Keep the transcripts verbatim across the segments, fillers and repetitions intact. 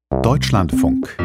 Deutschlandfunk.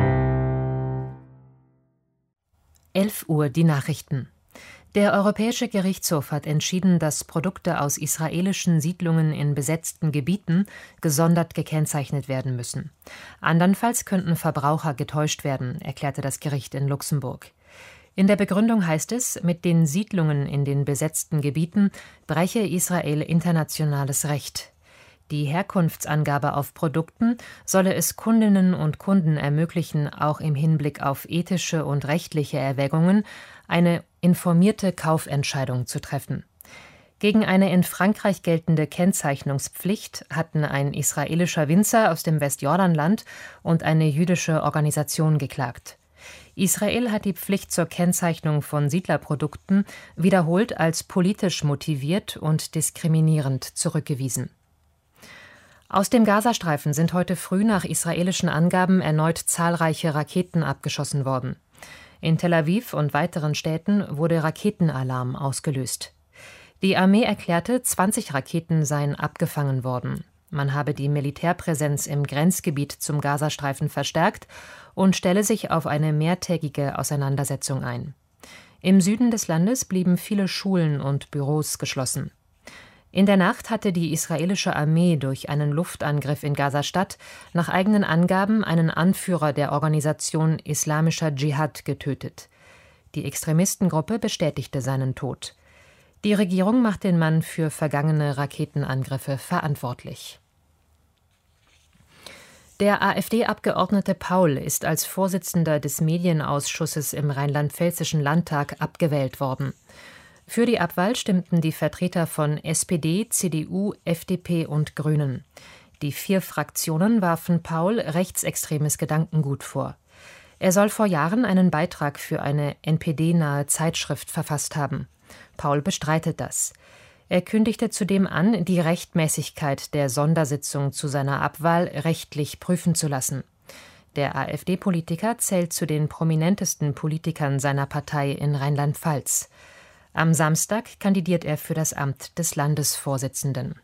elf Uhr die Nachrichten. Der Europäische Gerichtshof hat entschieden, dass Produkte aus israelischen Siedlungen in besetzten Gebieten gesondert gekennzeichnet werden müssen. Andernfalls könnten Verbraucher getäuscht werden, erklärte das Gericht in Luxemburg. In der Begründung heißt es, mit den Siedlungen in den besetzten Gebieten breche Israel internationales Recht. Die Herkunftsangabe auf Produkten solle es Kundinnen und Kunden ermöglichen, auch im Hinblick auf ethische und rechtliche Erwägungen eine informierte Kaufentscheidung zu treffen. Gegen eine in Frankreich geltende Kennzeichnungspflicht hatten ein israelischer Winzer aus dem Westjordanland und eine jüdische Organisation geklagt. Israel hat die Pflicht zur Kennzeichnung von Siedlerprodukten wiederholt als politisch motiviert und diskriminierend zurückgewiesen. Aus dem Gazastreifen sind heute früh nach israelischen Angaben erneut zahlreiche Raketen abgeschossen worden. In Tel Aviv und weiteren Städten wurde Raketenalarm ausgelöst. Die Armee erklärte, zwanzig Raketen seien abgefangen worden. Man habe die Militärpräsenz im Grenzgebiet zum Gazastreifen verstärkt und stelle sich auf eine mehrtägige Auseinandersetzung ein. Im Süden des Landes blieben viele Schulen und Büros geschlossen. In der Nacht hatte die israelische Armee durch einen Luftangriff in Gaza-Stadt nach eigenen Angaben einen Anführer der Organisation Islamischer Dschihad getötet. Die Extremistengruppe bestätigte seinen Tod. Die Regierung macht den Mann für vergangene Raketenangriffe verantwortlich. Der AfD-Abgeordnete Paul ist als Vorsitzender des Medienausschusses im Rheinland-Pfälzischen Landtag abgewählt worden. Für die Abwahl stimmten die Vertreter von S P D, C D U, F D P und Grünen. Die vier Fraktionen warfen Paul rechtsextremes Gedankengut vor. Er soll vor Jahren einen Beitrag für eine N P D-nahe Zeitschrift verfasst haben. Paul bestreitet das. Er kündigte zudem an, die Rechtmäßigkeit der Sondersitzung zu seiner Abwahl rechtlich prüfen zu lassen. Der AfD-Politiker zählt zu den prominentesten Politikern seiner Partei in Rheinland-Pfalz. Am Samstag kandidiert er für das Amt des Landesvorsitzenden.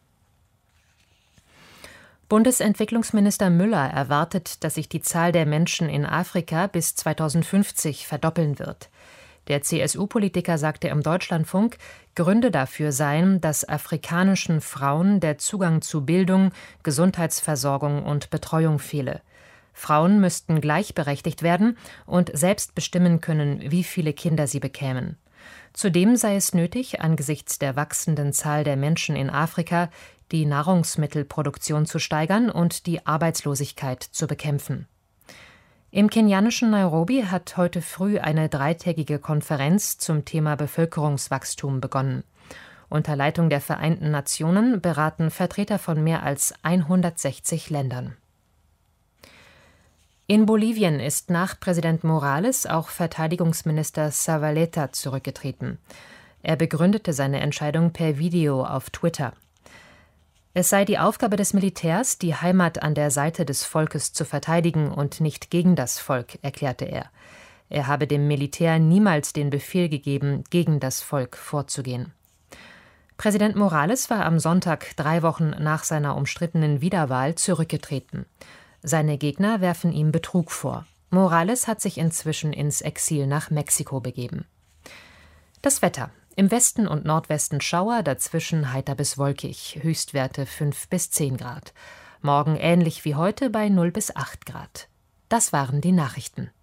Bundesentwicklungsminister Müller erwartet, dass sich die Zahl der Menschen in Afrika bis zweitausendfünfzig verdoppeln wird. Der C S U-Politiker sagte im Deutschlandfunk, Gründe dafür seien, dass afrikanischen Frauen der Zugang zu Bildung, Gesundheitsversorgung und Betreuung fehle. Frauen müssten gleichberechtigt werden und selbst bestimmen können, wie viele Kinder sie bekämen. Zudem sei es nötig, angesichts der wachsenden Zahl der Menschen in Afrika die Nahrungsmittelproduktion zu steigern und die Arbeitslosigkeit zu bekämpfen. Im kenianischen Nairobi hat heute früh eine dreitägige Konferenz zum Thema Bevölkerungswachstum begonnen. Unter Leitung der Vereinten Nationen beraten Vertreter von mehr als hundertsechzig Ländern. In Bolivien ist nach Präsident Morales auch Verteidigungsminister Zavaleta zurückgetreten. Er begründete seine Entscheidung per Video auf Twitter. Es sei die Aufgabe des Militärs, die Heimat an der Seite des Volkes zu verteidigen und nicht gegen das Volk, erklärte er. Er habe dem Militär niemals den Befehl gegeben, gegen das Volk vorzugehen. Präsident Morales war am Sonntag, drei Wochen nach seiner umstrittenen Wiederwahl, zurückgetreten. Seine Gegner werfen ihm Betrug vor. Morales hat sich inzwischen ins Exil nach Mexiko begeben. Das Wetter. Im Westen und Nordwesten Schauer, dazwischen heiter bis wolkig, Höchstwerte fünf bis zehn Grad. Morgen ähnlich wie heute bei null bis acht Grad. Das waren die Nachrichten.